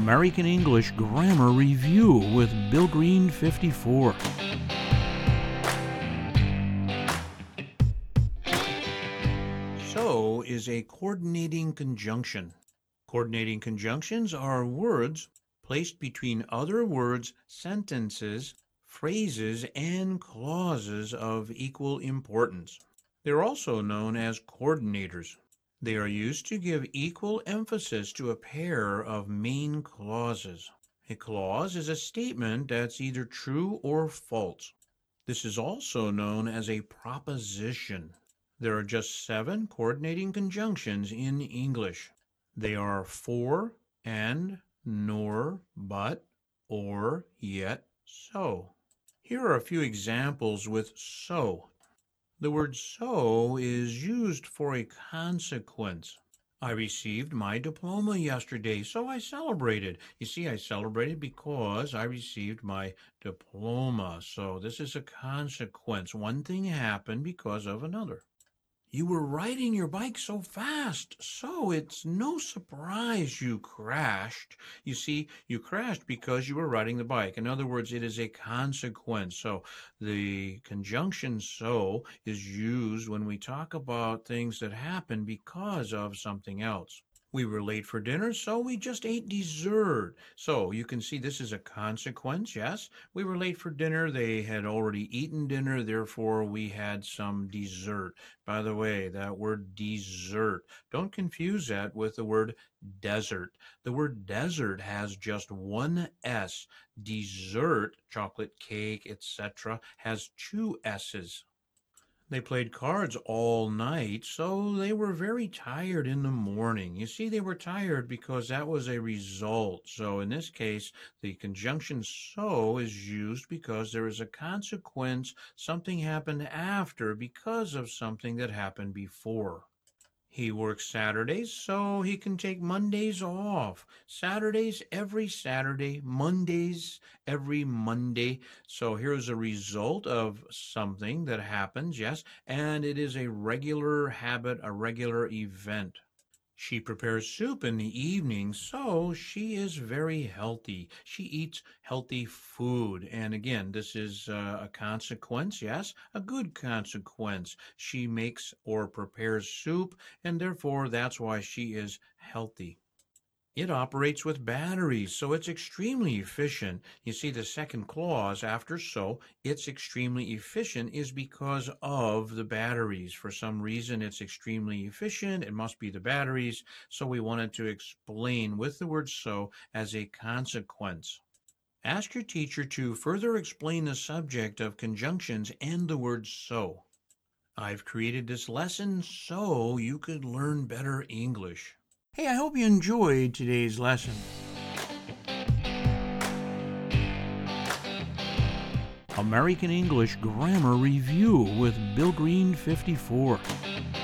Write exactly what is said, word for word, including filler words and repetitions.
American English Grammar Review with Bill Green fifty-four. So is a coordinating conjunction. Coordinating conjunctions are words placed between other words, sentences, phrases, and clauses of equal importance. They're also known as coordinators. They are used to give equal emphasis to a pair of main clauses. A clause is a statement that's either true or false. This is also known as a proposition. There are just seven coordinating conjunctions in English. They are for, and, nor, but, or, yet, so. Here are a few examples with so. The word so is used for a consequence. I received my diploma yesterday, so I celebrated. You see, I celebrated because I received my diploma. So this is a consequence. One thing happened because of another. You were riding your bike so fast, so it's no surprise you crashed. You see, you crashed because you were riding the bike. In other words, it is a consequence. So the conjunction so is used when we talk about things that happen because of something else. We were late for dinner, so we just ate dessert. So you can see this is a consequence, yes. We were late for dinner. They had already eaten dinner, therefore we had some dessert. By the way, that word dessert, don't confuse that with the word desert. The word desert has just one S. Dessert, chocolate cake, et cetera, has two S's. They played cards all night, so they were very tired in the morning. You see, they were tired because that was a result. So in this case, the conjunction so is used because there is a consequence. Something happened after because of something that happened before. He works Saturdays, so he can take Mondays off. Saturdays every Saturday, Mondays every Monday. So here's a result of something that happens, yes, and it is a regular habit, a regular event. She prepares soup in the evening, so she is very healthy. She eats healthy food. And again, this is uh, a consequence, yes, a good consequence. She makes or prepares soup, and therefore that's why she is healthy. It operates with batteries, so it's extremely efficient. You see, the second clause after so, it's extremely efficient, is because of the batteries. For some reason, it's extremely efficient. It must be the batteries. So we wanted to explain with the word so as a consequence. Ask your teacher to further explain the subject of conjunctions and the word so. I've created this lesson so you could learn better English. Hey, I hope you enjoyed today's lesson. American English Grammar Review with Bill Green fifty-four.